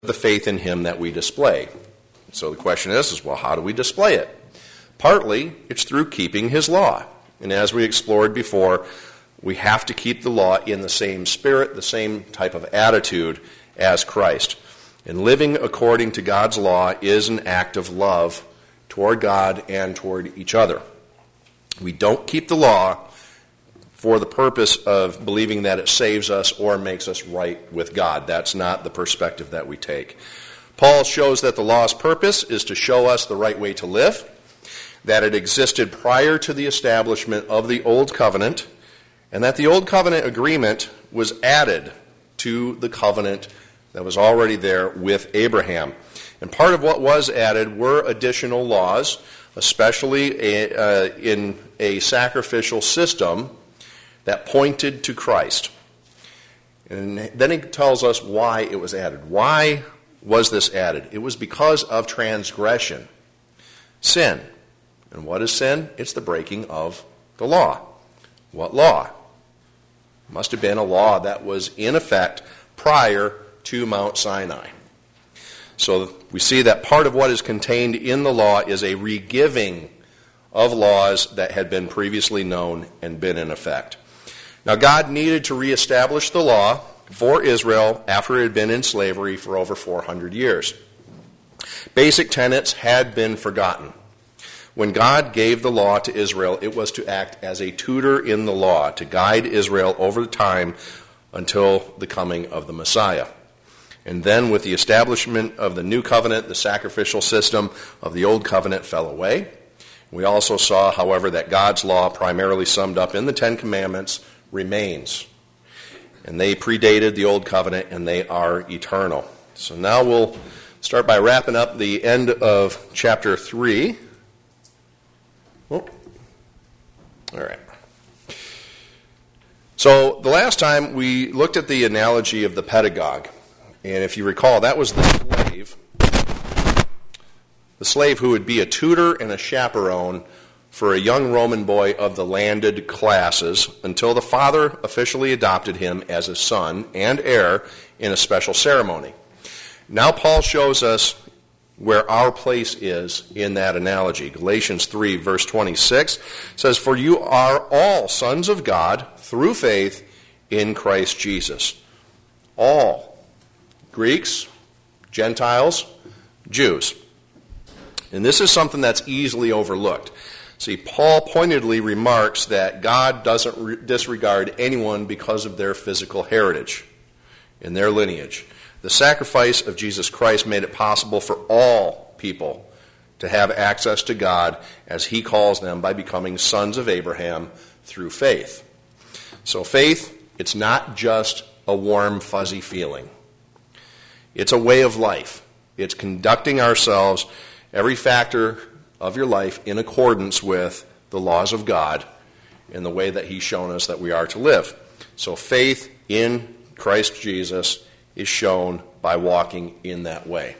the faith in him that we display. So the question is, well, how do we display it? Partly, it's through keeping his law. And as we explored before, we have to keep the law in the same spirit, the same type of attitude as Christ. And living according to God's law is an act of love toward God and toward each other. We don't keep the law for the purpose of believing that it saves us or makes us right with God. That's not the perspective that we take. Paul shows that the law's purpose is to show us the right way to live, that it existed prior to the establishment of the Old Covenant, and that the Old Covenant agreement was added to the covenant that was already there with Abraham. And part of what was added were additional laws, especially in a sacrificial system that pointed to Christ. And then he tells us why it was added. Why was this added? It was because of transgression, sin. And what is sin? It's the breaking of the law. What law? It must have been a law that was in effect prior to Mount Sinai. So we see that part of what is contained in the law is a regiving of laws that had been previously known and been in effect. Now, God needed to reestablish the law for Israel after it had been in slavery for over 400 years. Basic tenets had been forgotten. When God gave the law to Israel, it was to act as a tutor in the law, to guide Israel over time until the coming of the Messiah. And then with the establishment of the new covenant, the sacrificial system of the old covenant fell away. We also saw, however, that God's law, primarily summed up in the Ten Commandments, remains. And they predated the old covenant, and they are eternal. So now we'll start by wrapping up the end of chapter 3. Oh. All right. So the last time we looked at the analogy of the pedagogue. And if you recall, that was the slave who would be a tutor and a chaperone for a young Roman boy of the landed classes until the father officially adopted him as a son and heir in a special ceremony. Now Paul shows us where our place is in that analogy. Galatians 3, verse 26 says, "For you are all sons of God through faith in Christ Jesus." All. Greeks, Gentiles, Jews. And this is something that's easily overlooked. See, Paul pointedly remarks that God doesn't disregard anyone because of their physical heritage and their lineage. The sacrifice of Jesus Christ made it possible for all people to have access to God, as he calls them, by becoming sons of Abraham through faith. So faith, it's not just a warm, fuzzy feeling. It's a way of life. It's conducting ourselves, every factor of your life, in accordance with the laws of God and the way that he's shown us that we are to live. So faith in Christ Jesus is shown by walking in that way.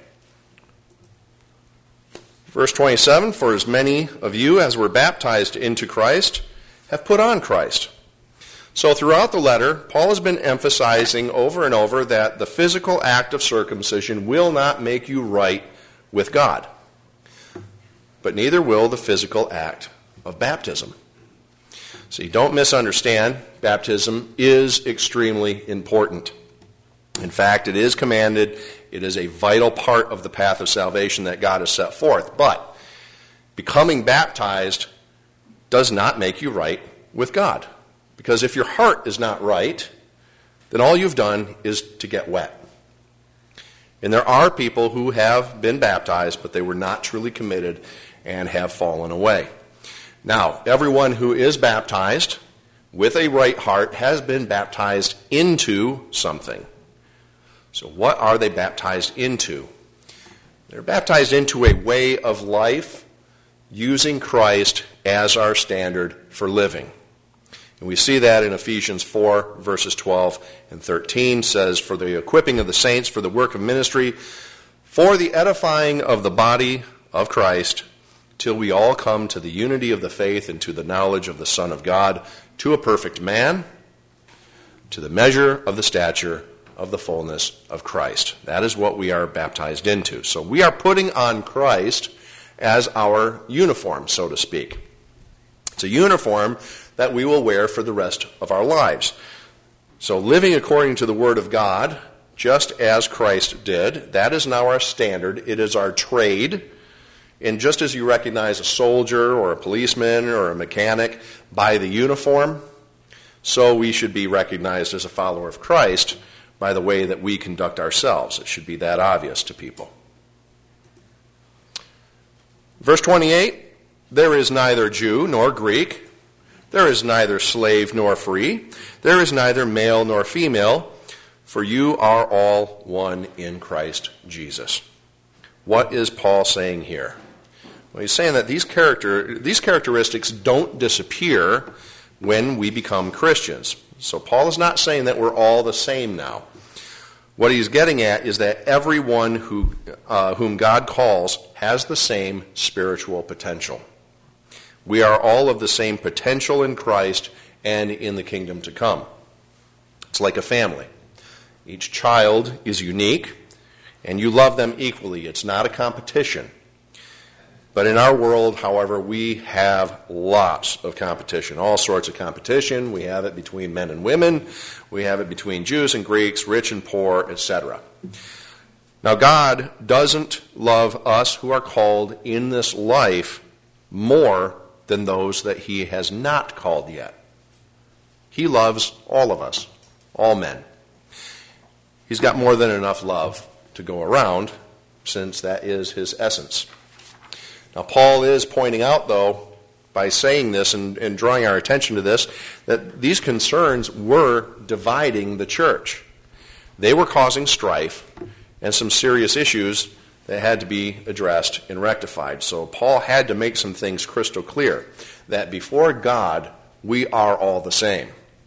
Verse 27, "For as many of you as were baptized into Christ have put on Christ." So throughout the letter, Paul has been emphasizing over and over that the physical act of circumcision will not make you right with God. But neither will the physical act of baptism. See, don't misunderstand, baptism is extremely important. In fact, it is commanded. It is a vital part of the path of salvation that God has set forth. But becoming baptized does not make you right with God. Because if your heart is not right, then all you've done is to get wet. And there are people who have been baptized, but they were not truly committed and have fallen away. Now, everyone who is baptized with a right heart has been baptized into something. So what are they baptized into? They're baptized into a way of life using Christ as our standard for living. And we see that in Ephesians 4, verses 12 and 13, says, "For the equipping of the saints for the work of ministry, for the edifying of the body of Christ, till we all come to the unity of the faith and to the knowledge of the Son of God, to a perfect man, to the measure of the stature of the fullness of Christ. That is what we are baptized into. So we are putting on Christ as our uniform, so to speak. It's a uniform that we will wear for the rest of our lives. So living according to the Word of God, just as Christ did, that is now our standard. It is our trade. And just as you recognize a soldier or a policeman or a mechanic by the uniform, so we should be recognized as a follower of Christ by the way that we conduct ourselves. It should be that obvious to people. Verse 28, there is neither Jew nor Greek, there is neither slave nor free, there is neither male nor female, for you are all one in Christ Jesus. What is Paul saying here? Well, he's saying that these characteristics don't disappear when we become Christians. So Paul is not saying that we're all the same now. What he's getting at is that everyone whom God calls has the same spiritual potential. We are all of the same potential in Christ and in the kingdom to come. It's like a family. Each child is unique, and you love them equally. It's not a competition. But in our world, however, we have lots of competition, all sorts of competition. We have it between men and women. We have it between Jews and Greeks, rich and poor, etc. Now, God doesn't love us who are called in this life more than those that he has not called yet. He loves all of us, all men. He's got more than enough love to go around, since that is his essence. Now, Paul is pointing out, though, by saying this and drawing our attention to this, that these concerns were dividing the church. They were causing strife and some serious issues that had to be addressed and rectified. So Paul had to make some things crystal clear, that before God, we are all the same.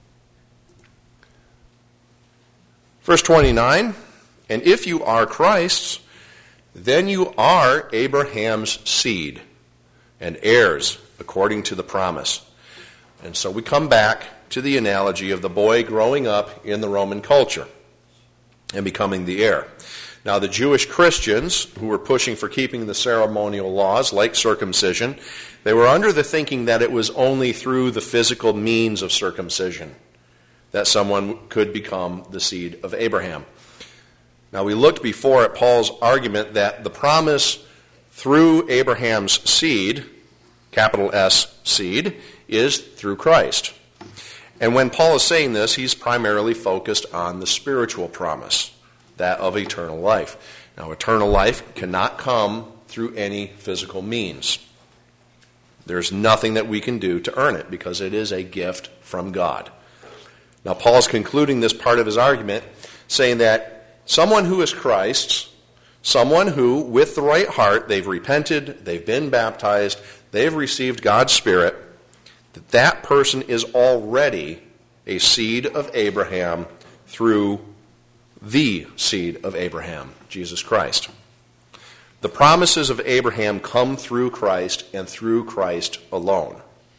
Verse 29, and if you are Christ's, then you are Abraham's seed and heirs according to the promise. And so we come back to the analogy of the boy growing up in the Roman culture and becoming the heir. Now, the Jewish Christians who were pushing for keeping the ceremonial laws like circumcision, they were under the thinking that it was only through the physical means of circumcision that someone could become the seed of Abraham. Now, we looked before at Paul's argument that the promise through Abraham's seed, capital S seed, is through Christ. And when Paul is saying this, he's primarily focused on the spiritual promise, that of eternal life. Now, eternal life cannot come through any physical means. There's nothing that we can do to earn it because it is a gift from God. Now, Paul's concluding this part of his argument saying that someone who is Christ's, someone who, with the right heart, they've repented, they've been baptized, they've received God's Spirit, that person is already a seed of Abraham through the seed of Abraham, Jesus Christ. The promises of Abraham come through Christ and through Christ alone.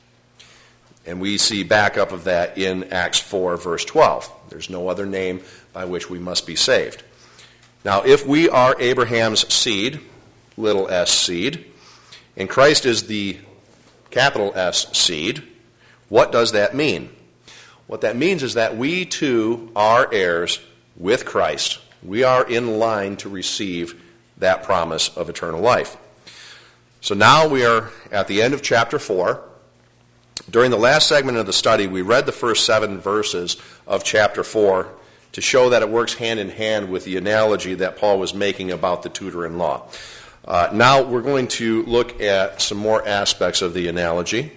And we see backup of that in Acts 4, verse 12. There's no other name by which we must be saved. Now, if we are Abraham's seed, little s seed, and Christ is the capital S seed, what does that mean? What that means is that we too are heirs with Christ. We are in line to receive that promise of eternal life. So now we are at the end of chapter 4. During the last segment of the study, we read the first 7 verses of chapter 4 to show that it works hand in hand with the analogy that Paul was making about the tutor-in-law. Now we're going to look at some more aspects of the analogy.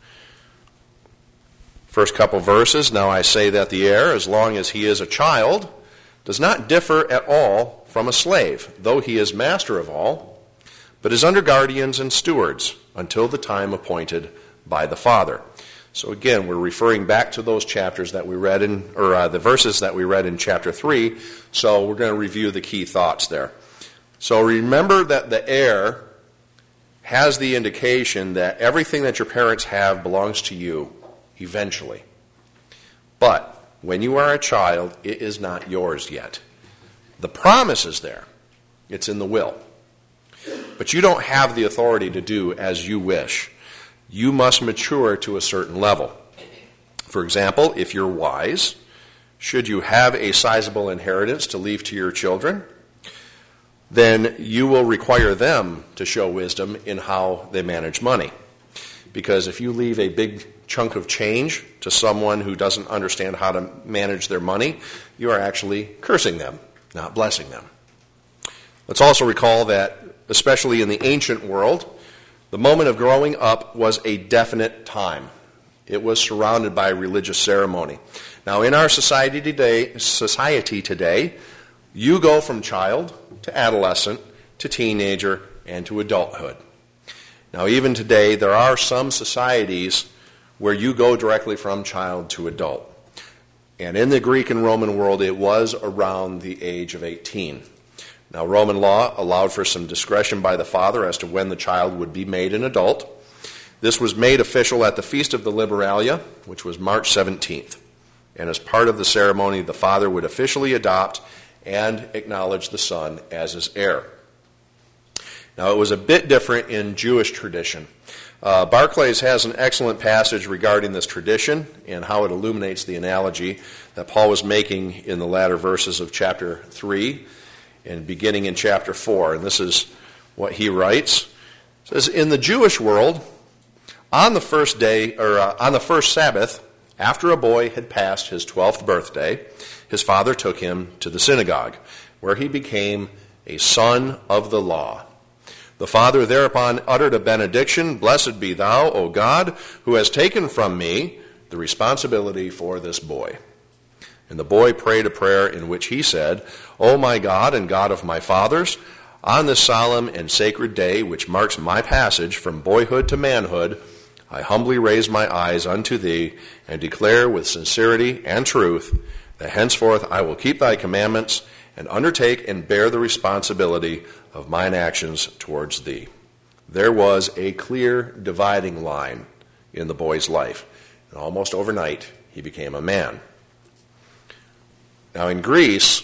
First couple verses, now I say that the heir, as long as he is a child, does not differ at all from a slave, though he is master of all, but is under guardians and stewards until the time appointed by the Father. So again, we're referring back to those chapters that we read in, or the verses that we read in chapter 3, so we're going to review the key thoughts there. So remember that the heir has the indication that everything that your parents have belongs to you eventually. But when you are a child, it is not yours yet. The promise is there. It's in the will. But you don't have the authority to do as you wish. You must mature to a certain level. For example, if you're wise, should you have a sizable inheritance to leave to your children, then you will require them to show wisdom in how they manage money. Because if you leave a big chunk of change to someone who doesn't understand how to manage their money, you are actually cursing them, not blessing them. Let's also recall that, especially in the ancient world, the moment of growing up was a definite time. It was surrounded by religious ceremony. Now, in our society today, you go from child to adolescent to teenager and to adulthood. Now, even today, there are some societies where you go directly from child to adult. And in the Greek and Roman world, it was around the age of 18. Now, Roman law allowed for some discretion by the father as to when the child would be made an adult. This was made official at the Feast of the Liberalia, which was March 17th. And as part of the ceremony, the father would officially adopt and acknowledge the son as his heir. Now, it was a bit different in Jewish tradition. Barclays has an excellent passage regarding this tradition and how it illuminates the analogy that Paul was making in the latter verses of chapter 3 and beginning in chapter 4. And this is what he writes. It says, "In the Jewish world, on the first Sabbath, after a boy had passed his 12th birthday, his father took him to the synagogue, where he became a son of the law. The father thereupon uttered a benediction, 'Blessed be thou, O God, who has taken from me the responsibility for this boy.' And the boy prayed a prayer in which he said, 'O my God and God of my fathers, on this solemn and sacred day which marks my passage from boyhood to manhood, I humbly raise my eyes unto thee and declare with sincerity and truth that henceforth I will keep thy commandments and undertake and bear the responsibility of mine actions towards thee.'" There was a clear dividing line in the boy's life. And almost overnight, he became a man. Now in Greece,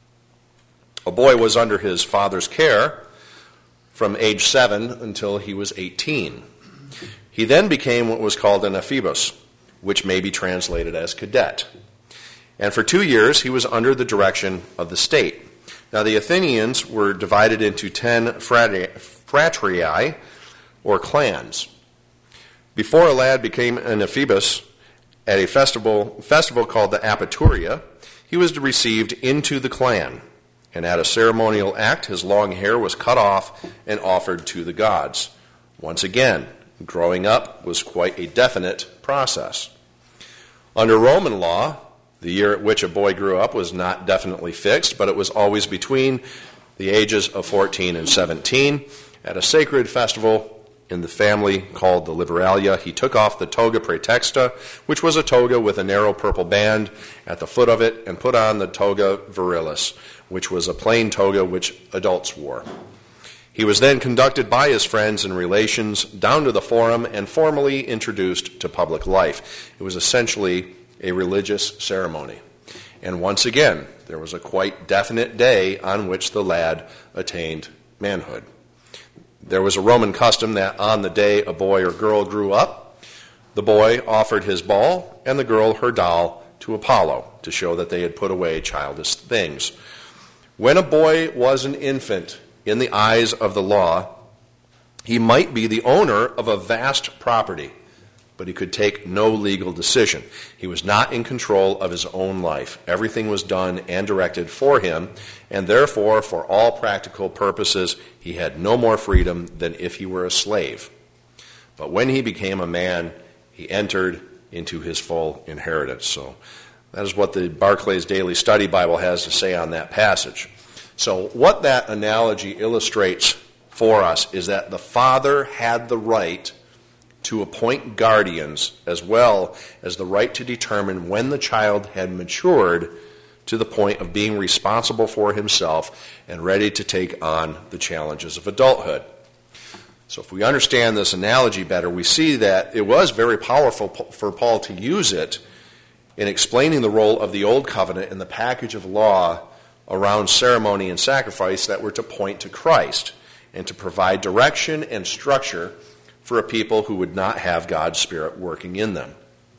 a boy was under his father's care from age 7 until he was 18. He then became what was called an ephebos, which may be translated as cadet. And for 2 years, he was under the direction of the state. Now, the Athenians were divided into 10 phratrii, or clans. Before a lad became an ephebos at a festival called the Apaturia, he was received into the clan. And at a ceremonial act, his long hair was cut off and offered to the gods. Once again, growing up was quite a definite process. Under Roman law, the year at which a boy grew up was not definitely fixed, but it was always between the ages of 14 and 17. At a sacred festival in the family called the Liberalia, he took off the toga praetexta, which was a toga with a narrow purple band at the foot of it, and put on the toga virilis, which was a plain toga which adults wore. He was then conducted by his friends and relations down to the forum and formally introduced to public life. It was essentially a religious ceremony. And once again, there was a quite definite day on which the lad attained manhood. There was a Roman custom that on the day a boy or girl grew up, the boy offered his ball and the girl her doll to Apollo to show that they had put away childish things. When a boy was an infant in the eyes of the law, he might be the owner of a vast property, but he could take no legal decision. He was not in control of his own life. Everything was done and directed for him, and therefore, for all practical purposes, he had no more freedom than if he were a slave. But when he became a man, he entered into his full inheritance. So that is what the Barclays Daily Study Bible has to say on that passage. So what that analogy illustrates for us is that the father had the right to appoint guardians as well as the right to determine when the child had matured to the point of being responsible for himself and ready to take on the challenges of adulthood. So if we understand this analogy better, we see that it was very powerful for Paul to use it in explaining the role of the Old Covenant and the package of law around ceremony and sacrifice that were to point to Christ and to provide direction and structure for a people who would not have God's Spirit working in them.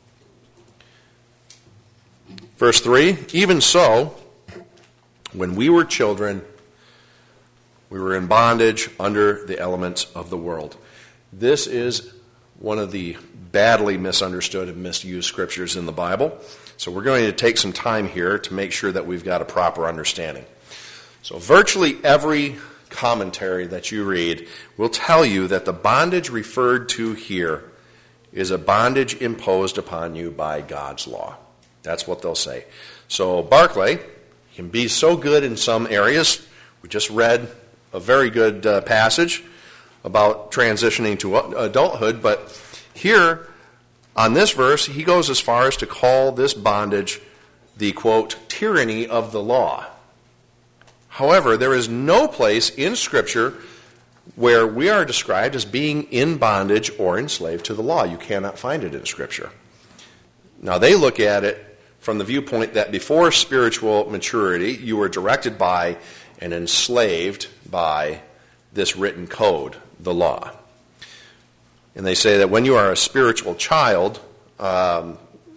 Verse 3, even so, when we were children, we were in bondage under the elements of the world. This is one of the badly misunderstood and misused scriptures in the Bible. So we're going to take some time here to make sure that we've got a proper understanding. So virtually every commentary that you read will tell you that the bondage referred to here is a bondage imposed upon you by God's law. That's what they'll say. So Barclay can be so good in some areas. We just read a very good passage about transitioning to adulthood, but here on this verse, he goes as far as to call this bondage the, quote, tyranny of the law. However, there is no place in Scripture where we are described as being in bondage or enslaved to the law. You cannot find it in Scripture. Now, they look at it from the viewpoint that before spiritual maturity, you were directed by and enslaved by this written code, the law. And they say that when you are a spiritual child, what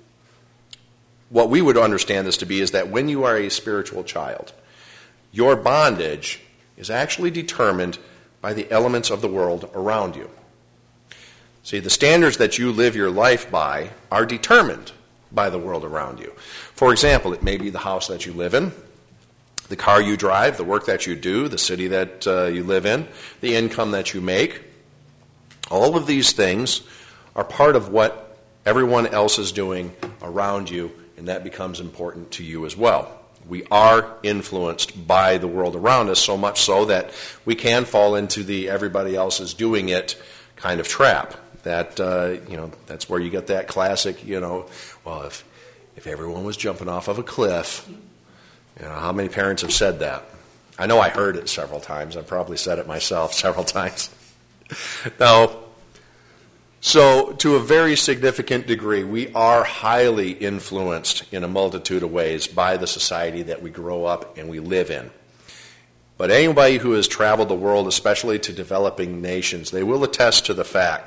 we would understand this to be is that when you are a spiritual child, your bondage is actually determined by the elements of the world around you. See, the standards that you live your life by are determined by the world around you. For example, it may be the house that you live in, the car you drive, the work that you do, the city that you live in, the income that you make. All of these things are part of what everyone else is doing around you, and that becomes important to you as well. We are influenced by the world around us, so much so that we can fall into the everybody else is doing it kind of trap. That, that's where you get that classic, well, if everyone was jumping off of a cliff, how many parents have said that? I know I heard it several times. I've probably said it myself several times. Now, so to a very significant degree, we are highly influenced in a multitude of ways by the society that we grow up and we live in. But anybody who has traveled the world, especially to developing nations, they will attest to the fact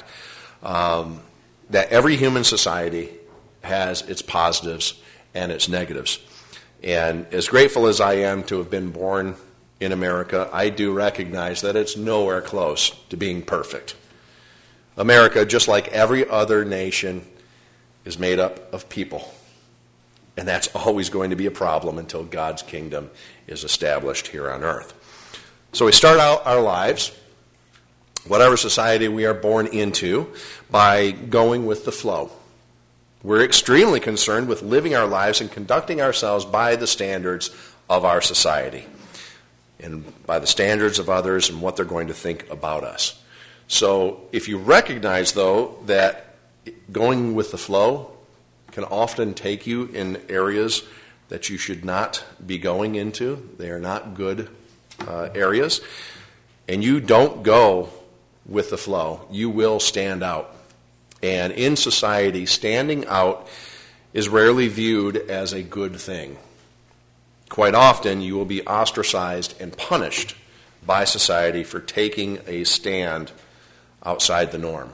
that every human society has its positives and its negatives. And as grateful as I am to have been born in America, I do recognize that it's nowhere close to being perfect. America, just like every other nation, is made up of people. And that's always going to be a problem until God's kingdom is established here on earth. So we start out our lives, whatever society we are born into, by going with the flow. We're extremely concerned with living our lives and conducting ourselves by the standards of our society and by the standards of others and what they're going to think about us. So if you recognize, though, that going with the flow can often take you in areas that you should not be going into, they are not good areas, and you don't go with the flow, you will stand out. And in society, standing out is rarely viewed as a good thing. Quite often, you will be ostracized and punished by society for taking a stand outside the norm.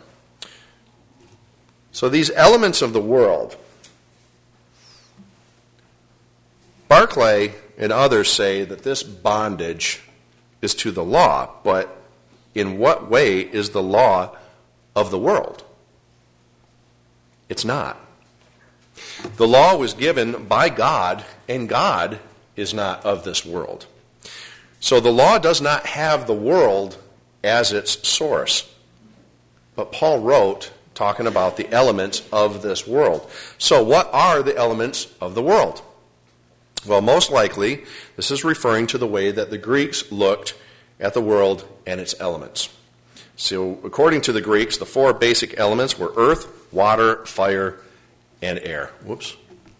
So these elements of the world, Barclay and others say that this bondage is to the law, but in what way is the law of the world? It's not. The law was given by God, and God is not of this world. So the law does not have the world as its source. But Paul wrote talking about the elements of this world. So what are the elements of the world? Well, most likely, this is referring to the way that the Greeks looked at the world and its elements. So according to the Greeks, the four basic elements were earth, water, fire, and air. Whoops.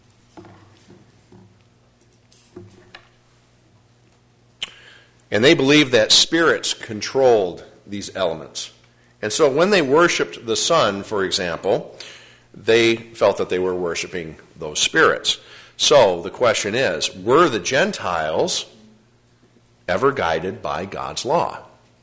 And they believed that spirits controlled these elements. And so when they worshipped the sun, for example, they felt that they were worshiping those spirits. So the question is, were the Gentiles ever guided by God's law?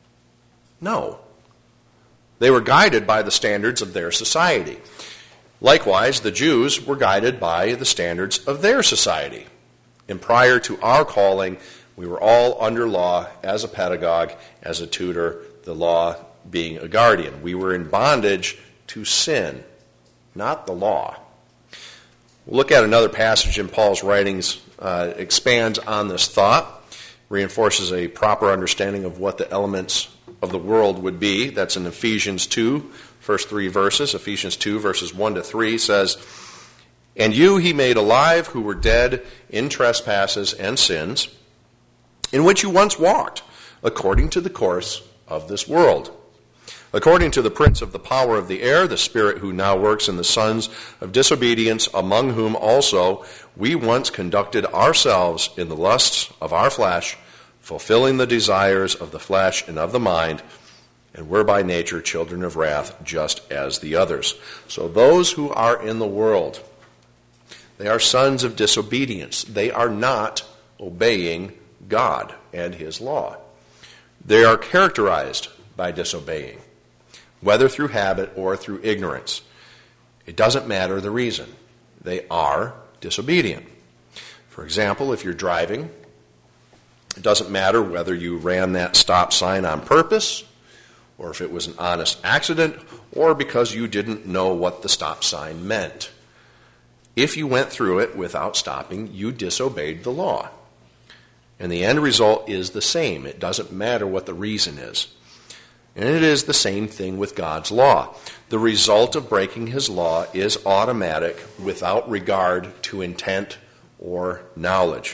No. They were guided by the standards of their society. Likewise, the Jews were guided by the standards of their society. And prior to our calling, we were all under law as a pedagogue, as a tutor, the law being a guardian. We were in bondage to sin, not the law. We'll look at another passage in Paul's writings, expands on this thought, reinforces a proper understanding of what the elements of the world would be. That's in Ephesians 2, first three verses. Ephesians 2, verses 1 to 3 says, "And you he made alive who were dead in trespasses and sins, in which you once walked, according to the course of this world, according to the prince of the power of the air, the spirit who now works in the sons of disobedience, among whom also we once conducted ourselves in the lusts of our flesh, fulfilling the desires of the flesh and of the mind, and were by nature children of wrath, just as the others." So those who are in the world, they are sons of disobedience. They are not obeying God and his law. They are characterized by disobeying, whether through habit or through ignorance. It doesn't matter the reason. They are disobedient. For example, if you're driving, it doesn't matter whether you ran that stop sign on purpose, or if it was an honest accident, or because you didn't know what the stop sign meant. If you went through it without stopping, you disobeyed the law. And the end result is the same. It doesn't matter what the reason is. And it is the same thing with God's law. The result of breaking his law is automatic without regard to intent or knowledge.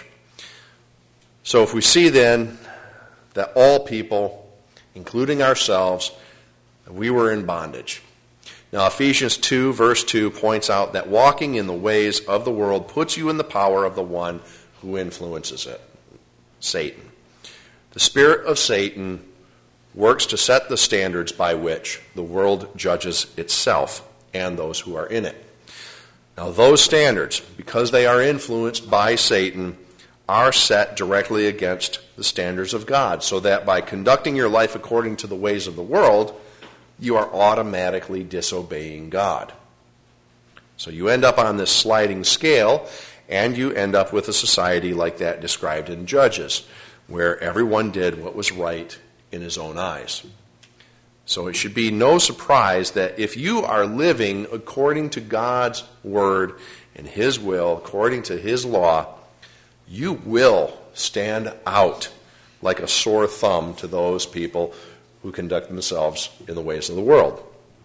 So if we see then that all people, including ourselves, we were in bondage. Now Ephesians 2 verse 2 points out that walking in the ways of the world puts you in the power of the one who influences it, Satan. The spirit of Satan works to set the standards by which the world judges itself and those who are in it. Now those standards, because they are influenced by Satan, are set directly against the standards of God, so that by conducting your life according to the ways of the world, you are automatically disobeying God. So you end up on this sliding scale, and you end up with a society like that described in Judges, where everyone did what was right in his own eyes. So it should be no surprise that if you are living according to God's word and his will, according to his law, you will stand out like a sore thumb to those people who conduct themselves in the ways of the world.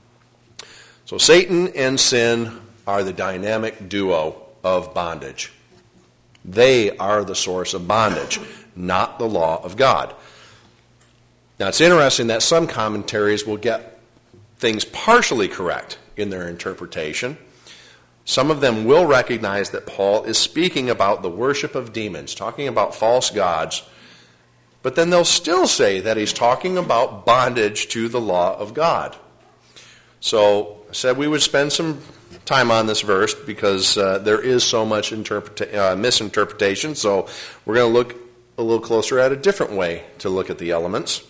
So Satan and sin are the dynamic duo of bondage. They are the source of bondage, not the law of God. Now it's interesting that some commentaries will get things partially correct in their interpretation. Some of them will recognize that Paul is speaking about the worship of demons, talking about false gods, but then they'll still say that he's talking about bondage to the law of God. So I said we would spend some time on this verse because there is so much misinterpretation, so we're going to look a little closer at a different way to look at the elements.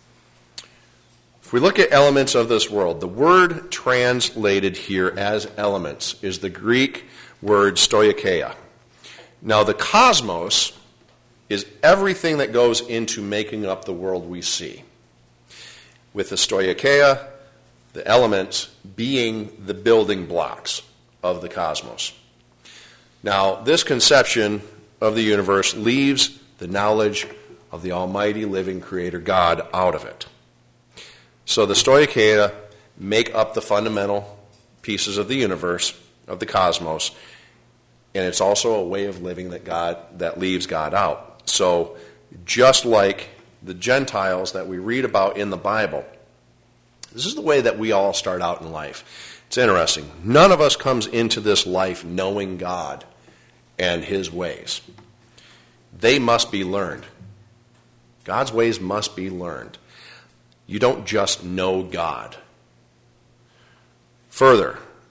If we look at elements of this world, the word translated here as elements is the Greek word stoicheia. Now the cosmos is everything that goes into making up the world we see. With the stoicheia, the elements being the building blocks of the cosmos. Now this conception of the universe leaves the knowledge of the almighty living creator God out of it. So the stoicheia make up the fundamental pieces of the universe, of the cosmos, and it's also a way of living that leaves God out. So just like the Gentiles that we read about in the Bible, this is the way that we all start out in life. It's interesting. None of us comes into this life knowing God and his ways. They must be learned. God's ways must be learned. You don't just know God. Further,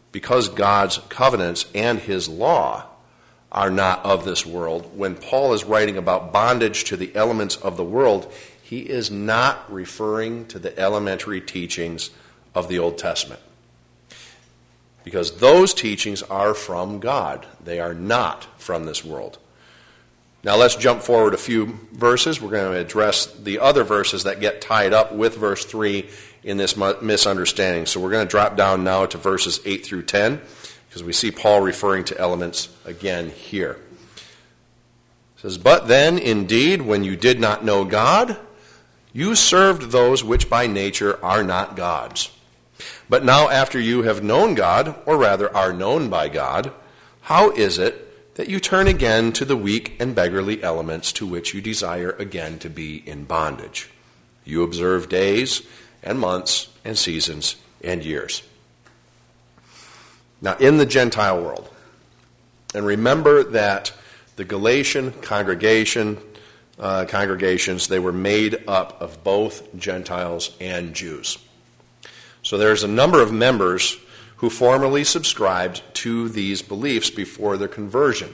because God's covenants and his law are not of this world, when Paul is writing about bondage to the elements of the world, he is not referring to the elementary teachings of the Old Testament. Because those teachings are from God. They are not from this world. Now let's jump forward a few verses. We're going to address the other verses that get tied up with verse 3 in this misunderstanding. So we're going to drop down now to verses 8 through 10, because we see Paul referring to elements again here. It says, "But then, indeed, when you did not know God, you served those which by nature are not gods. But now after you have known God, or rather are known by God, how is it that you turn again to the weak and beggarly elements to which you desire again to be in bondage? You observe days and months and seasons and years." Now, in the Gentile world, and remember that the Galatian congregations, they were made up of both Gentiles and Jews. So there's a number of members who formerly subscribed to these beliefs before their conversion.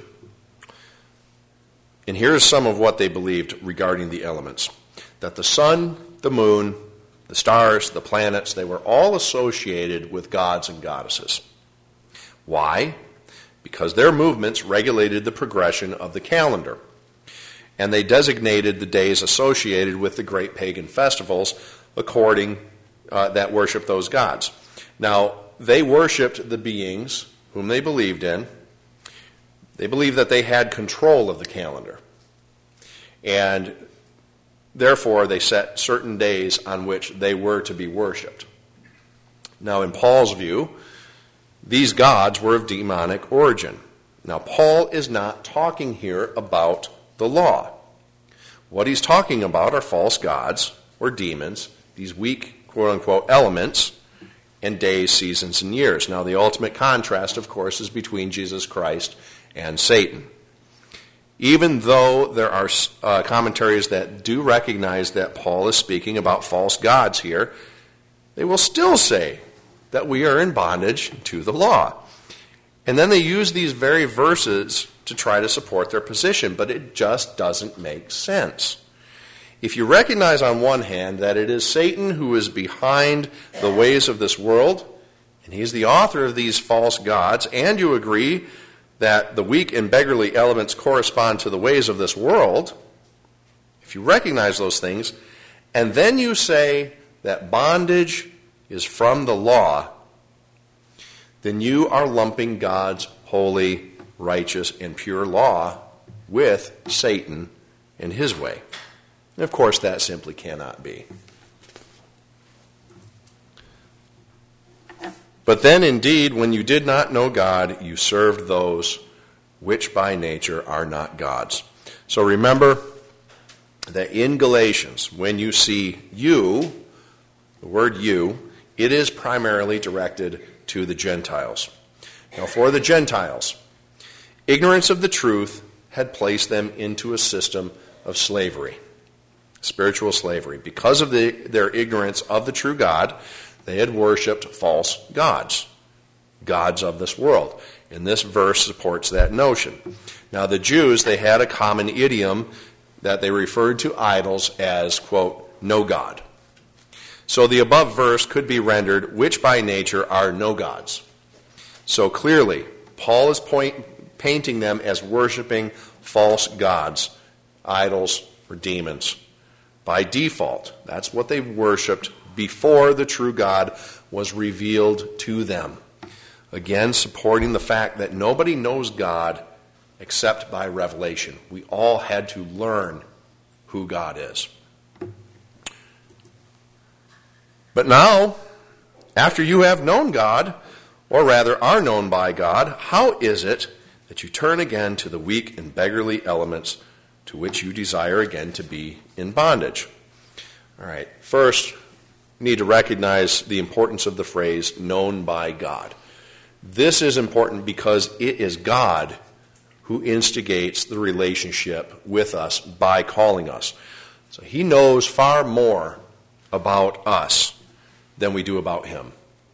And here's some of what they believed regarding the elements. That the sun, the moon, the stars, the planets, they were all associated with gods and goddesses. Why? Because their movements regulated the progression of the calendar. And they designated the days associated with the great pagan festivals that worship those gods. Now, they worshipped the beings whom they believed in. They believed that they had control of the calendar. And therefore, they set certain days on which they were to be worshipped. Now, in Paul's view, these gods were of demonic origin. Now, Paul is not talking here about the law. What he's talking about are false gods or demons, these weak, quote-unquote, elements, and days, seasons, and years. Now, the ultimate contrast, of course, is between Jesus Christ and Satan. Even though there are commentaries that do recognize that Paul is speaking about false gods here, they will still say that we are in bondage to the law. And then they use these very verses to try to support their position, but it just doesn't make sense. If you recognize on one hand that it is Satan who is behind the ways of this world, and he's the author of these false gods, and you agree that the weak and beggarly elements correspond to the ways of this world, if you recognize those things, and then you say that bondage is from the law, then you are lumping God's holy, righteous, and pure law with Satan and his way. And of course, that simply cannot be. But then indeed, when you did not know God, you served those which by nature are not gods. So remember that in Galatians, when you see you, the word you, it is primarily directed to the Gentiles. Now, for the Gentiles, ignorance of the truth had placed them into a system of slavery, spiritual slavery. Because of their ignorance of the true God, they had worshipped false gods, gods of this world. And this verse supports that notion. Now, the Jews, they had a common idiom that they referred to idols as, quote, no God. So the above verse could be rendered, which by nature are no gods. So clearly, Paul is painting them as worshiping false gods, idols, or demons. By default, that's what they worshipped before the true God was revealed to them. Again, supporting the fact that nobody knows God except by revelation. We all had to learn who God is. But now, after you have known God, or rather are known by God, how is it that you turn again to the weak and beggarly elements to which you desire again to be in bondage? All right, first, you need to recognize the importance of the phrase, known by God. This is important because it is God who instigates the relationship with us by calling us. So he knows far more about us than we do about him.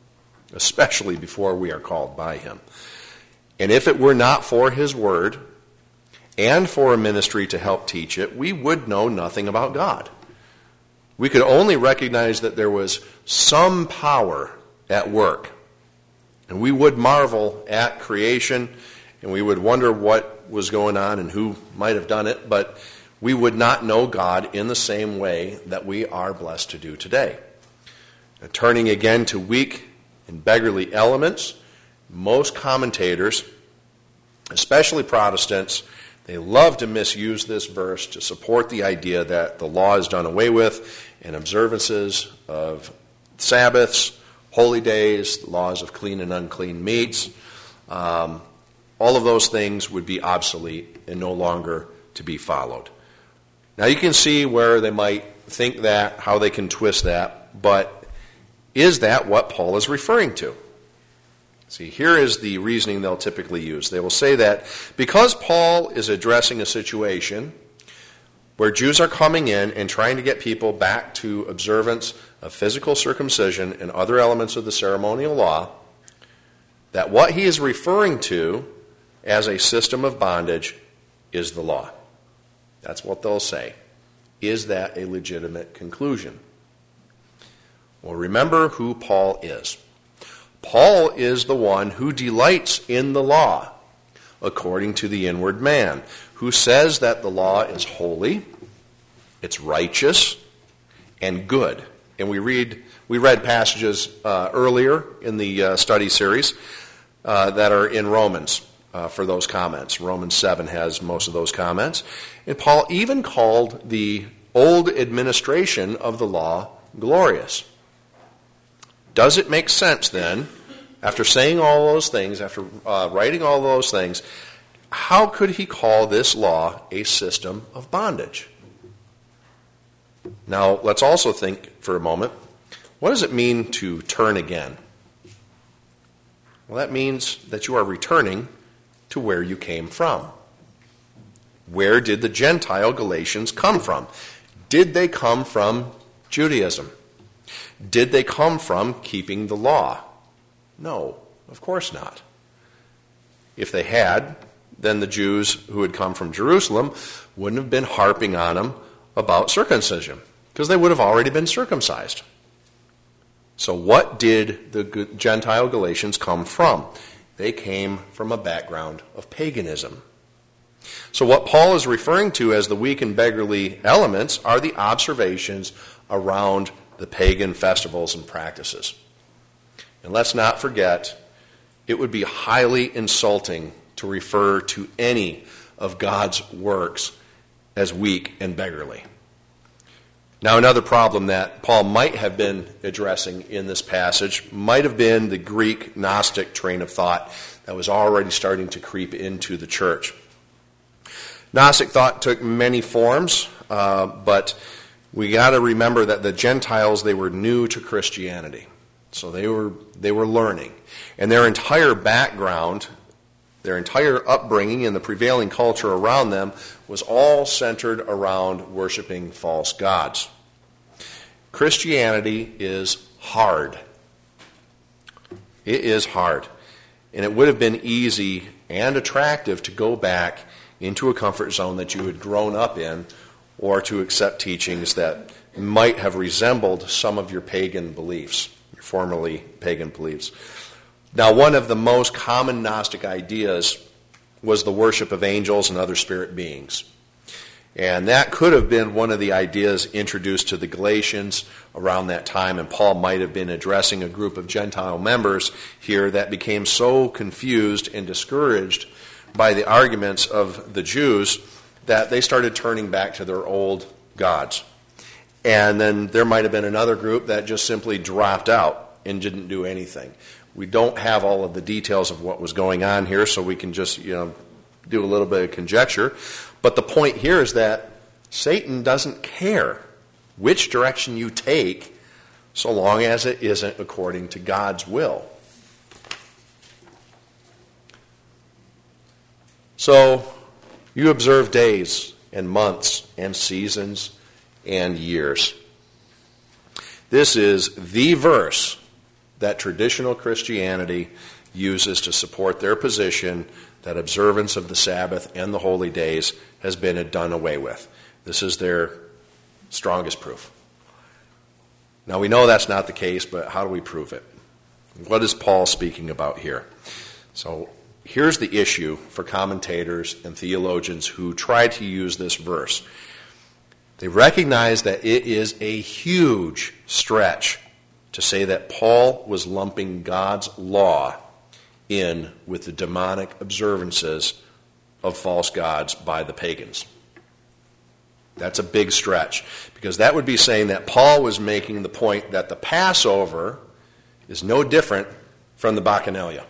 especially before we are called by him. And if it were not for his word and for a ministry to help teach it, we would know nothing about God. We could only recognize that there was some power at work. And we would marvel at creation, and we would wonder what was going on and who might have done it, but we would not know God in the same way that we are blessed to do today. Now, turning again to weak and beggarly elements, most commentators, especially Protestants, they love to misuse this verse to support the idea that the law is done away with and observances of Sabbaths, holy days, the laws of clean and unclean meats, all of those things would be obsolete and no longer to be followed. Now you can see where they might think that, how they can twist that, but is that what Paul is referring to? See, here is the reasoning they'll typically use. They will say that because Paul is addressing a situation where Jews are coming in and trying to get people back to observance of physical circumcision and other elements of the ceremonial law, that what he is referring to as a system of bondage is the law. That's what they'll say. Is that a legitimate conclusion? Well, remember who Paul is. Paul is the one who delights in the law, according to the inward man, who says that the law is holy, it's righteous, and good. And we read passages earlier in the study series that are in Romans for those comments. Romans 7 has most of those comments. And Paul even called the old administration of the law glorious. Does it make sense then, after saying all those things, after writing all those things, how could he call this law a system of bondage? Now, let's also think for a moment, what does it mean to turn again? Well, that means that you are returning to where you came from. Where did the Gentile Galatians come from? Did they come from Judaism? Did they come from keeping the law? No, of course not. If they had, then the Jews who had come from Jerusalem wouldn't have been harping on them about circumcision, because they would have already been circumcised. So what did the Gentile Galatians come from? They came from a background of paganism. So what Paul is referring to as the weak and beggarly elements are the observations around the pagan festivals and practices. And let's not forget, it would be highly insulting to refer to any of God's works as weak and beggarly. Now, another problem that Paul might have been addressing in this passage might have been the Greek Gnostic train of thought that was already starting to creep into the church. Gnostic thought took many forms, but we got to remember that the Gentiles, they were new to Christianity. So they were learning. And their entire background, their entire upbringing and the prevailing culture around them was all centered around worshiping false gods. Christianity is hard. It is hard. And it would have been easy and attractive to go back into a comfort zone that you had grown up in, or to accept teachings that might have resembled some of your pagan beliefs, your formerly pagan beliefs. Now, one of the most common Gnostic ideas was the worship of angels and other spirit beings. And that could have been one of the ideas introduced to the Galatians around that time, and Paul might have been addressing a group of Gentile members here that became so confused and discouraged by the arguments of the Jews that they started turning back to their old gods. And then there might have been another group that just simply dropped out and didn't do anything. We don't have all of the details of what was going on here, so we can just, do a little bit of conjecture. But the point here is that Satan doesn't care which direction you take so long as it isn't according to God's will. So you observe days and months and seasons and years. This is the verse that traditional Christianity uses to support their position that observance of the Sabbath and the holy days has been done away with. This is their strongest proof. Now we know that's not the case, but how do we prove it? What is Paul speaking about here? So here's the issue for commentators and theologians who try to use this verse. They recognize that it is a huge stretch to say that Paul was lumping God's law in with the demonic observances of false gods by the pagans. That's a big stretch, because that would be saying that Paul was making the point that the Passover is no different from the Bacchanalia.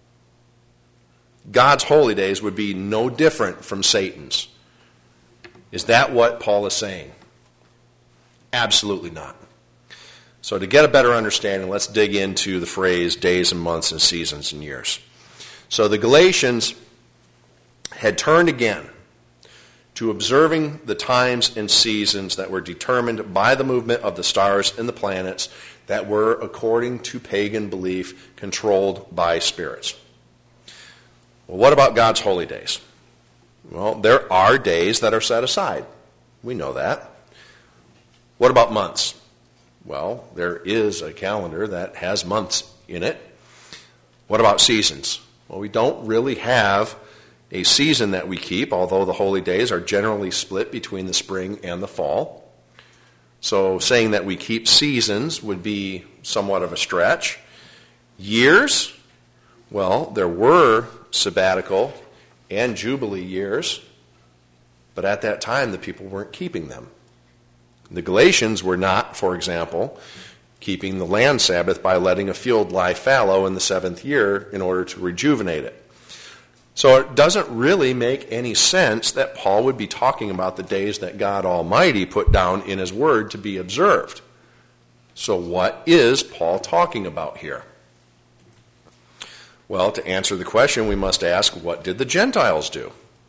God's holy days would be no different from Satan's. Is that what Paul is saying? Absolutely not. So to get a better understanding, let's dig into the phrase days and months and seasons and years. So the Galatians had turned again to observing the times and seasons that were determined by the movement of the stars and the planets that were, according to pagan belief, controlled by spirits. Well, what about God's holy days? Well, there are days that are set aside. We know that. What about months? Well, there is a calendar that has months in it. What about seasons? Well, we don't really have a season that we keep, although the holy days are generally split between the spring and the fall. So saying that we keep seasons would be somewhat of a stretch. Years? Well, there were sabbatical and jubilee years, but at that time the people weren't keeping them. The Galatians were not, for example, keeping the land Sabbath by letting a field lie fallow in the 7th year in order to rejuvenate it. So it doesn't really make any sense that Paul would be talking about the days that God Almighty put down in His Word to be observed. So what is Paul talking about here? Well, to answer the question, we must ask, what did the Gentiles do?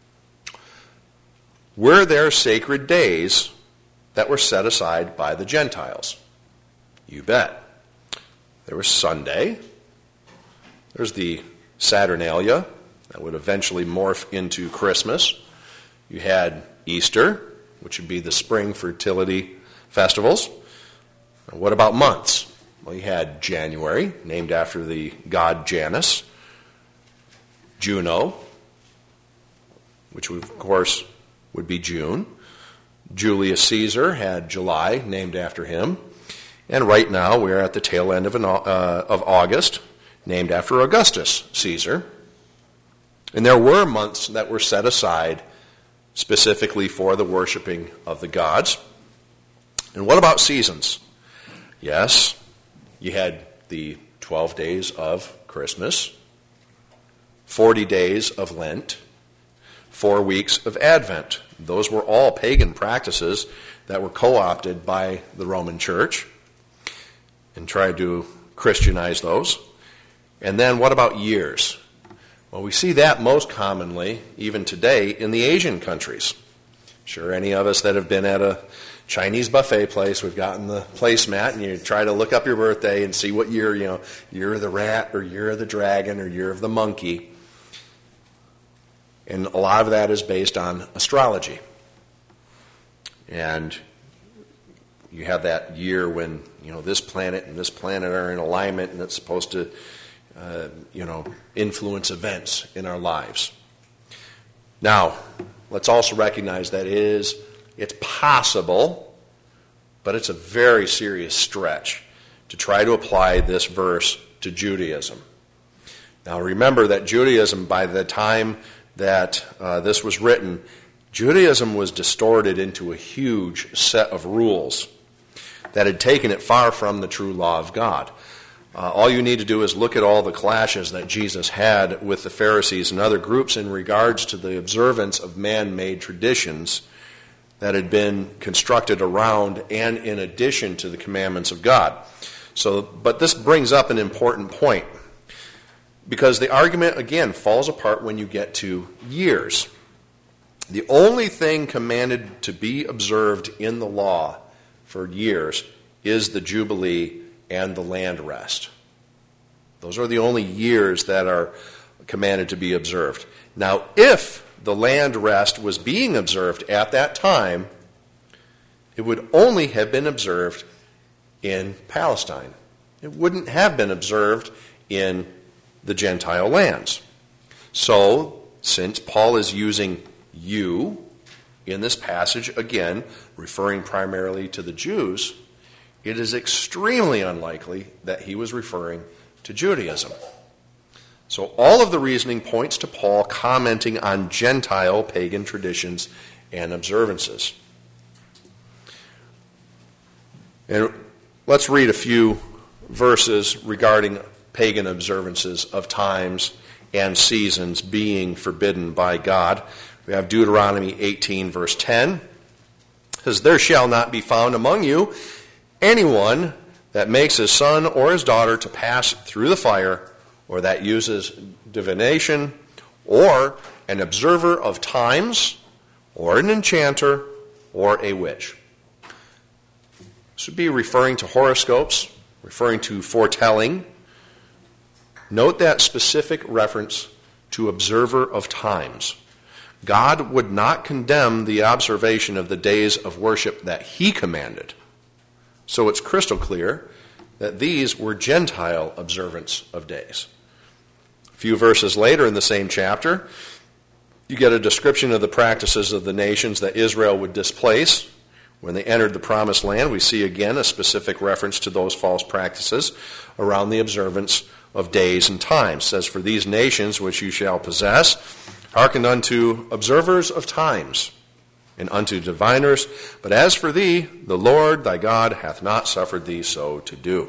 Were there sacred days that were set aside by the Gentiles? You bet. There was Sunday. There's the Saturnalia that would eventually morph into Christmas. You had Easter, which would be the spring fertility festivals. And what about months? Well, you had January, named after the god Janus. Juno, which of course would be June. Julius Caesar had July, named after him. And right now we're at the tail end of August, named after Augustus Caesar. And there were months that were set aside specifically for the worshiping of the gods. And what about seasons? Yes, you had the 12 days of Christmas, 40 days of Lent, 4 weeks of Advent. Those were all pagan practices that were co-opted by the Roman Church and tried to Christianize those. And then what about years? Well, we see that most commonly, even today, in the Asian countries. Sure, any of us that have been at a Chinese buffet place, we've gotten the placemat, and you try to look up your birthday and see what year, year of the rat, or year of the dragon, or year of the monkey. And a lot of that is based on astrology. And you have that year when, this planet and this planet are in alignment, and it's supposed to, influence events in our lives. Now, let's also recognize that it's possible, but it's a very serious stretch to try to apply this verse to Judaism. Now, remember that Judaism, by the time that this was written, Judaism was distorted into a huge set of rules that had taken it far from the true law of God. All you need to do is look at all the clashes that Jesus had with the Pharisees and other groups in regards to the observance of man-made traditions that had been constructed around and in addition to the commandments of God. But this brings up an important point, because the argument, again, falls apart when you get to years. The only thing commanded to be observed in the law for years is the Jubilee and the land rest. Those are the only years that are commanded to be observed. Now, if the land rest was being observed at that time, it would only have been observed in Palestine. It wouldn't have been observed in the Gentile lands. So, since Paul is using you in this passage, again, referring primarily to the Jews, it is extremely unlikely that he was referring to Judaism. So all of the reasoning points to Paul commenting on Gentile pagan traditions and observances. And let's read a few verses regarding pagan observances of times and seasons being forbidden by God. We have Deuteronomy 18, verse 10. It says, "There shall not be found among you anyone that makes his son or his daughter to pass through the fire, or that uses divination, or an observer of times, or an enchanter, or a witch." This would be referring to horoscopes, referring to foretelling. Note that specific reference to observer of times. God would not condemn the observation of the days of worship that he commanded. So it's crystal clear that these were Gentile observance of days. A few verses later in the same chapter, you get a description of the practices of the nations that Israel would displace. When they entered the promised land, we see again a specific reference to those false practices around the observance of days and times. It says, "For these nations which you shall possess, hearken unto observers of times, and unto diviners. But as for thee, the Lord thy God hath not suffered thee so to do."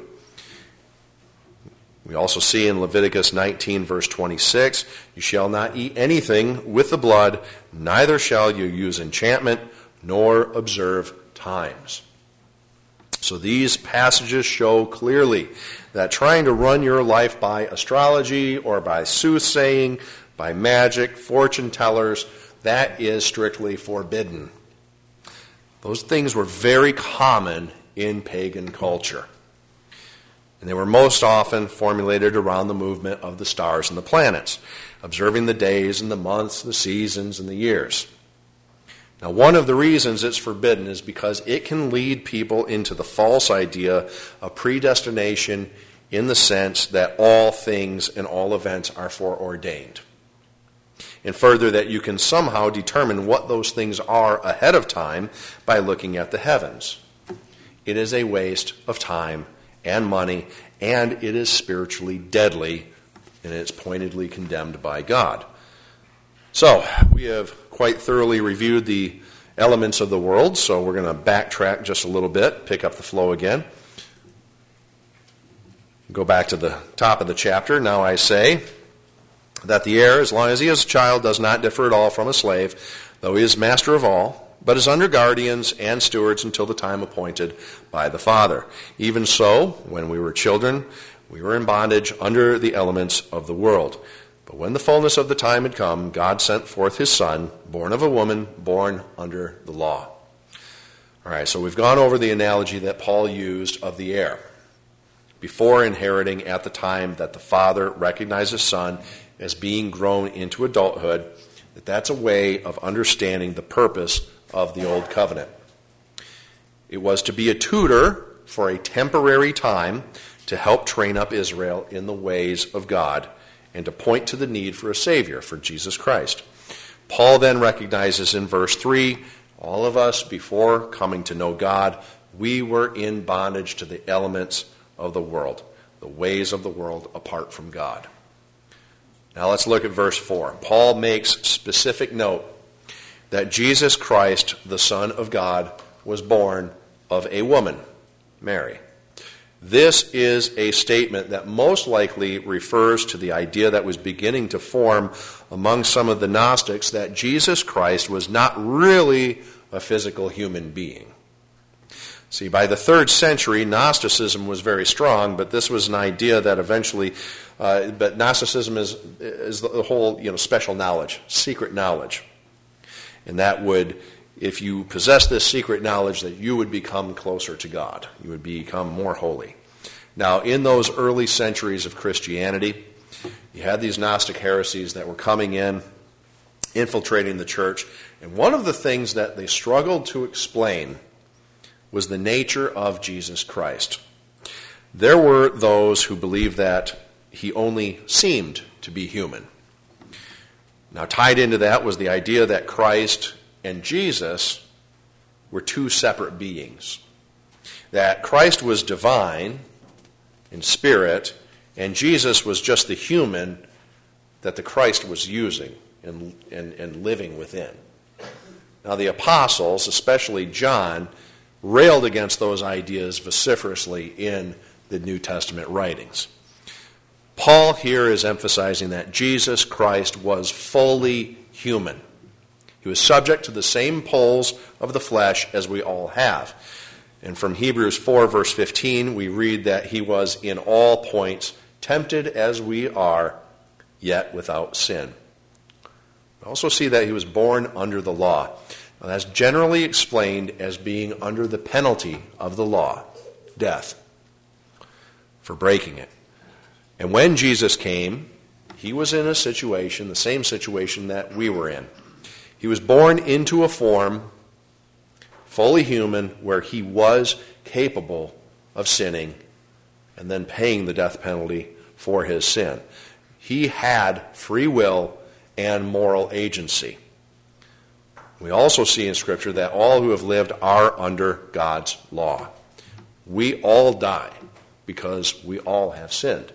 We also see in Leviticus 19, verse 26, "You shall not eat anything with the blood, neither shall you use enchantment, nor observe times." So these passages show clearly that trying to run your life by astrology or by soothsaying, by magic, fortune tellers, that is strictly forbidden. Those things were very common in pagan culture. And they were most often formulated around the movement of the stars and the planets, observing the days and the months, the seasons, and the years. Now, one of the reasons it's forbidden is because it can lead people into the false idea of predestination in the sense that all things and all events are foreordained. And further, that you can somehow determine what those things are ahead of time by looking at the heavens. It is a waste of time and money, and it is spiritually deadly, and it's pointedly condemned by God. So, we have quite thoroughly reviewed the elements of the world, so we're going to backtrack just a little bit, pick up the flow again. Go back to the top of the chapter. "Now I say that the heir, as long as he is a child, does not differ at all from a slave, though he is master of all, but is under guardians and stewards until the time appointed by the Father. Even so, when we were children, we were in bondage under the elements of the world. But when the fullness of the time had come, God sent forth his Son, born of a woman, born under the law." All right, so we've gone over the analogy that Paul used of the heir. Before inheriting at the time that the father recognized his son as being grown into adulthood, that's a way of understanding the purpose of the Old Covenant. It was to be a tutor for a temporary time to help train up Israel in the ways of God and to point to the need for a Savior, for Jesus Christ. Paul then recognizes in verse 3, all of us, before coming to know God, we were in bondage to the elements of the world, the ways of the world apart from God. Now let's look at verse 4. Paul makes specific note that Jesus Christ, the Son of God, was born of a woman, Mary. This is a statement that most likely refers to the idea that was beginning to form among some of the Gnostics that Jesus Christ was not really a physical human being. See, by the 3rd century, Gnosticism was very strong, but this was an idea that eventually, but Gnosticism is the whole, special knowledge, secret knowledge. And that would, if you possess this secret knowledge, that you would become closer to God. You would become more holy. Now, in those early centuries of Christianity, you had these Gnostic heresies that were coming in, infiltrating the church, and one of the things that they struggled to explain was the nature of Jesus Christ. There were those who believed that he only seemed to be human. Now, tied into that was the idea that Christ and Jesus were two separate beings. That Christ was divine in spirit, and Jesus was just the human that the Christ was using and living within. Now, the apostles, especially John, railed against those ideas vociferously in the New Testament writings. Paul here is emphasizing that Jesus Christ was fully human. He was subject to the same pulls of the flesh as we all have. And from Hebrews 4, verse 15, we read that he was in all points tempted as we are, yet without sin. We also see that he was born under the law. Now, that's generally explained as being under the penalty of the law, death, for breaking it. And when Jesus came, he was in a situation, the same situation that we were in. He was born into a form, fully human, where he was capable of sinning and then paying the death penalty for his sin. He had free will and moral agency. We also see in Scripture that all who have lived are under God's law. We all die because we all have sinned.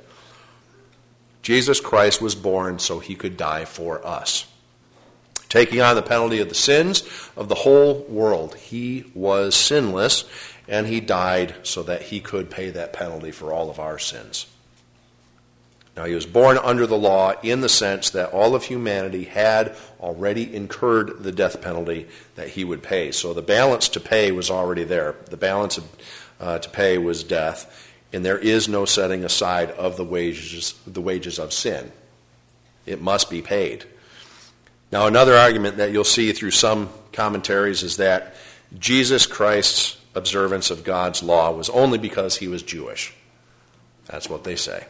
Jesus Christ was born so he could die for us. Taking on the penalty of the sins of the whole world. He was sinless, and he died so that he could pay that penalty for all of our sins. Now, he was born under the law in the sense that all of humanity had already incurred the death penalty that he would pay. So the balance to pay was already there. The balance to pay was death. And there is no setting aside of the wages of sin. It must be paid. Now, another argument that you'll see through some commentaries is that Jesus Christ's observance of God's law was only because he was Jewish. That's what they say.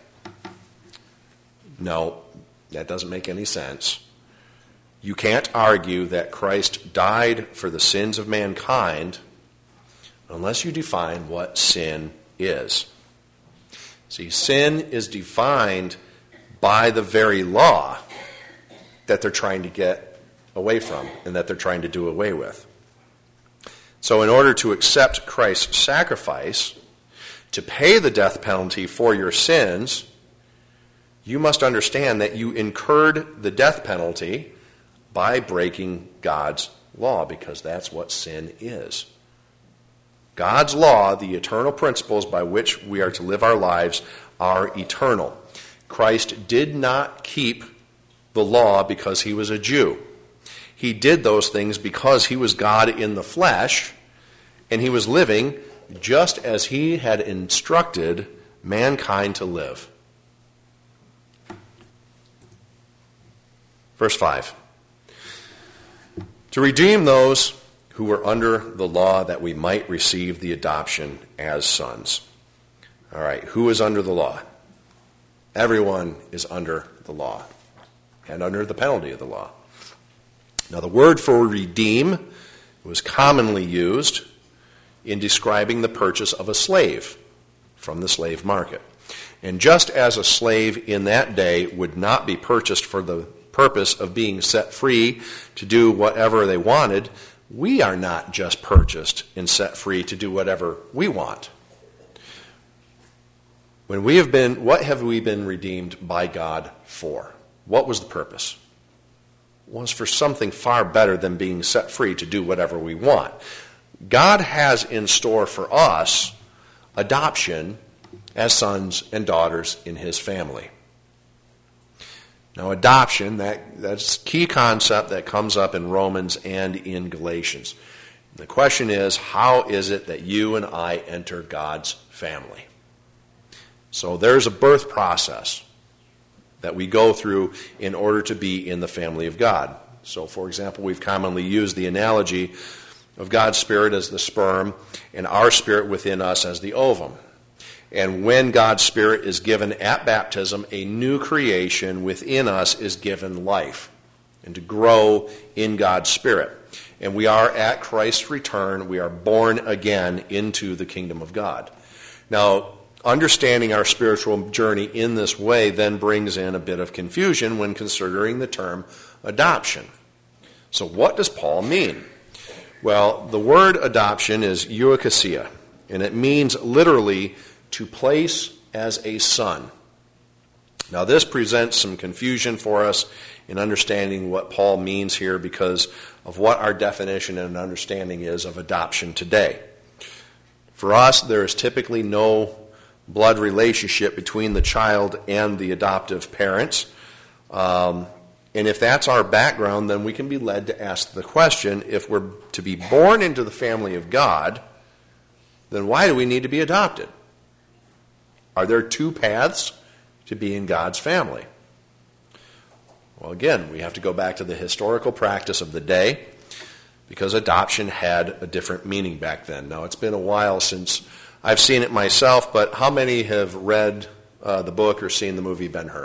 No, that doesn't make any sense. You can't argue that Christ died for the sins of mankind unless you define what sin is. See, sin is defined by the very law that they're trying to get away from and that they're trying to do away with. So in order to accept Christ's sacrifice, to pay the death penalty for your sins, you must understand that you incurred the death penalty by breaking God's law, because that's what sin is. God's law, the eternal principles by which we are to live our lives, are eternal. Christ did not keep the law because he was a Jew. He did those things because he was God in the flesh, and he was living just as he had instructed mankind to live. Verse 5. To redeem those who were under the law, that we might receive the adoption as sons. All right, who is under the law? Everyone is under the law and under the penalty of the law. Now, the word for redeem was commonly used in describing the purchase of a slave from the slave market. And just as a slave in that day would not be purchased for the purpose of being set free to do whatever they wanted, we are not just purchased and set free to do whatever we want. What have we been redeemed by God for? What was the purpose? It was for something far better than being set free to do whatever we want. God has in store for us adoption as sons and daughters in his family. Now, adoption, that's a key concept that comes up in Romans and in Galatians. The question is, how is it that you and I enter God's family? So there's a birth process that we go through in order to be in the family of God. So, for example, we've commonly used the analogy of God's Spirit as the sperm and our spirit within us as the ovum. And when God's Spirit is given at baptism, a new creation within us is given life and to grow in God's Spirit. And we are at Christ's return, we are born again into the kingdom of God. Now, understanding our spiritual journey in this way then brings in a bit of confusion when considering the term adoption. So what does Paul mean? Well, the word adoption is euoikasia, and it means literally to place as a son. Now this presents some confusion for us in understanding what Paul means here because of what our definition and understanding is of adoption today. For us, there is typically no blood relationship between the child and the adoptive parents. And if that's our background, then we can be led to ask the question, if we're to be born into the family of God, then why do we need to be adopted? Are there two paths to be in God's family? Well, again, we have to go back to the historical practice of the day because adoption had a different meaning back then. Now, it's been a while since I've seen it myself, but how many have read the book or seen the movie Ben-Hur?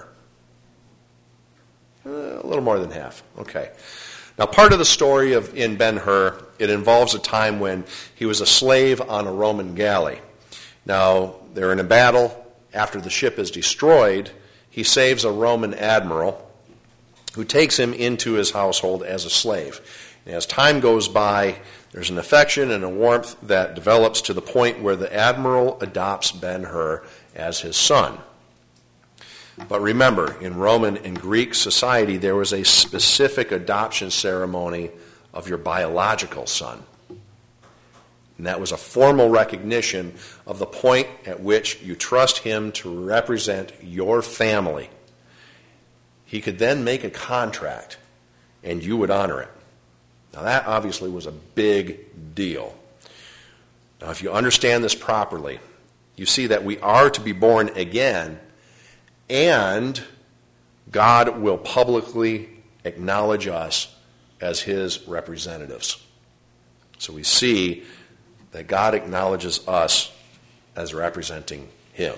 A little more than half. Okay. Now, part of the story in Ben-Hur, it involves a time when he was a slave on a Roman galley. Now, they're in a battle. After the ship is destroyed, he saves a Roman admiral who takes him into his household as a slave. And as time goes by, there's an affection and a warmth that develops to the point where the admiral adopts Ben-Hur as his son. But remember, in Roman and Greek society, there was a specific adoption ceremony of your biological son. And that was a formal recognition of the point at which you trust him to represent your family. He could then make a contract, and you would honor it. Now that obviously was a big deal. Now if you understand this properly, you see that we are to be born again, and God will publicly acknowledge us as his representatives. So we see that God acknowledges us as representing him.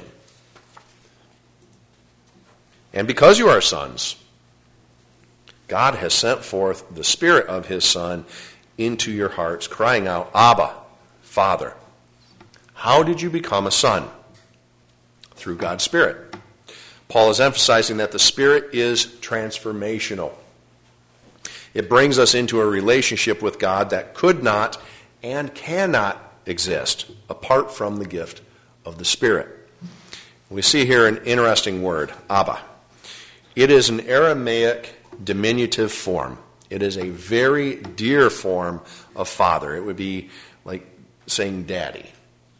And because you are sons, God has sent forth the Spirit of his Son into your hearts, crying out, Abba, Father. How did you become a son? Through God's Spirit. Paul is emphasizing that the Spirit is transformational. It brings us into a relationship with God that could not and cannot exist apart from the gift of the Spirit. We see here an interesting word, Abba. It is an Aramaic diminutive form. It is a very dear form of father. It would be like saying daddy.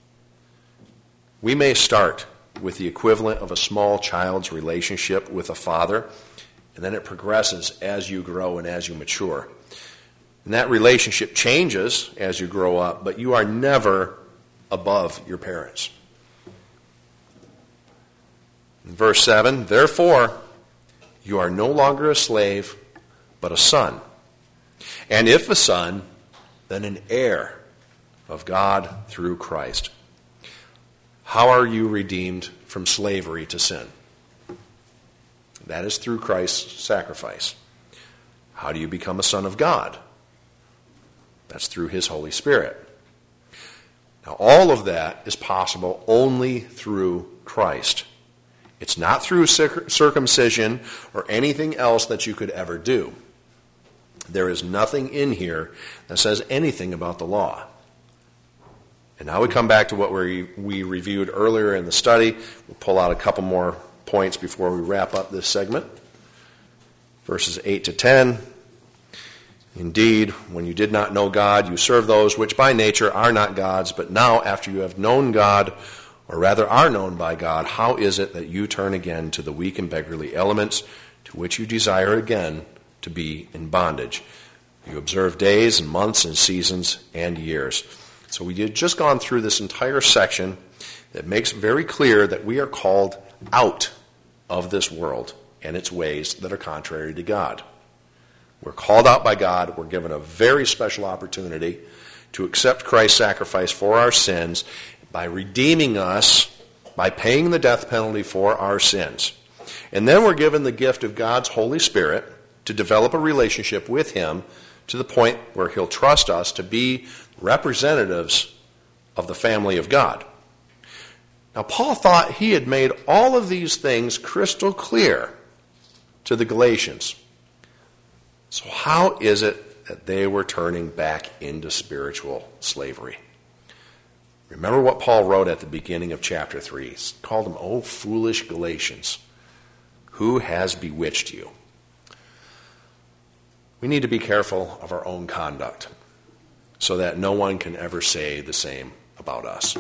We may start with the equivalent of a small child's relationship with a father, and then it progresses as you grow and as you mature. And that relationship changes as you grow up, but you are never above your parents. In verse 7, therefore, you are no longer a slave, but a son. And if a son, then an heir of God through Christ. How are you redeemed from slavery to sin? That is through Christ's sacrifice. How do you become a son of God? That's through his Holy Spirit. Now, all of that is possible only through Christ. It's not through circumcision or anything else that you could ever do. There is nothing in here that says anything about the law. And now we come back to what we reviewed earlier in the study. We'll pull out a couple more points before we wrap up this segment. Verses 8 to 10. Indeed, when you did not know God, you served those which by nature are not gods, but now after you have known God, or rather are known by God, how is it that you turn again to the weak and beggarly elements to which you desire again to be in bondage? You observe days and months and seasons and years. So we had just gone through this entire section that makes very clear that we are called out of this world and its ways that are contrary to God. We're called out by God. We're given a very special opportunity to accept Christ's sacrifice for our sins by redeeming us by paying the death penalty for our sins. And then we're given the gift of God's Holy Spirit to develop a relationship with him to the point where he'll trust us to be representatives of the family of God. Now, Paul thought he had made all of these things crystal clear to the Galatians. So how is it that they were turning back into spiritual slavery? Remember what Paul wrote at the beginning of chapter 3. He called them, "O foolish Galatians, who has bewitched you?" We need to be careful of our own conduct so that no one can ever say the same about us.